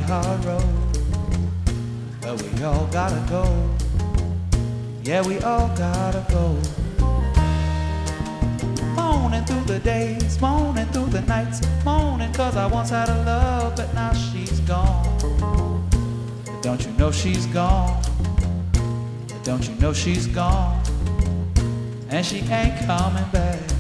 hard road, but we all gotta go. Yeah, we all gotta go. Moaning through the days, moaning through the nights, moaning 'cause I once had a love, but now she's gone. But don't you know she's gone? But don't you know she's gone? And she ain't coming back.